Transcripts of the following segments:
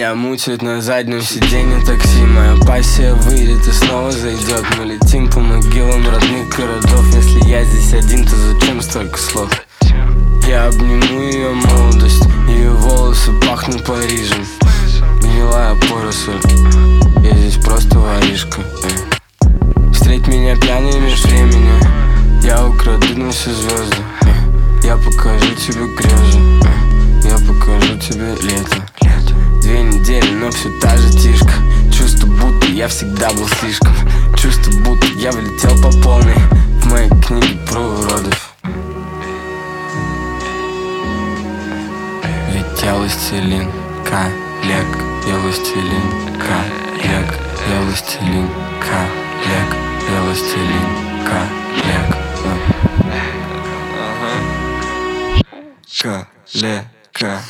Меня мучают на заднем сиденье такси. Моя пассия выйдет и снова зайдет. Мы летим по могилам родных городов. Если я здесь один, то зачем столько слов? Я обниму ее молодость, ее волосы пахнут Парижем. Гнилая поросль, я здесь просто воришка. Встреть меня пьяный меж времени, я украду на все звезды. Я покажу тебе грезы, я покажу тебе лето. 2 недели, но все та же тишка. Чувство, будто я всегда был слишком. Чувство, будто я влетел по полной в моей книге про уродов. Ведь я властелин коллег, я властелин коллег, я властелин коллег, я властелин коллег. Коллега.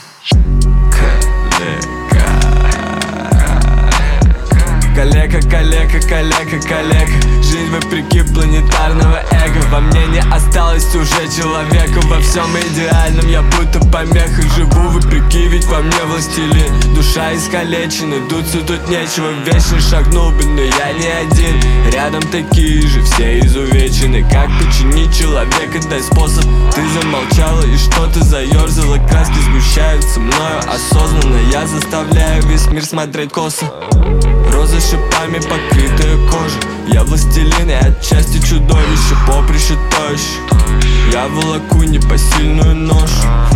Коллега, коллега, коллега, коллега. Жизнь вопреки планетарного эго. Во мне не осталось уже человека. Во всем идеальном я будто помеха. Живу вопреки, ведь во мне властелин. Душа искалечена, дуться тут нечего. Вечно шагнул бы, но я не один. Рядом такие же, все изувечены. Как починить человека, дай способ. Ты замолчала и что-то заерзала. Краски сгущаются мною осознанно. Я заставляю весь мир смотреть косо. Розы шипами покрытая кожа. Я властелин и отчасти чудовище. Поприще тощ. Я волоку непосильную ношу.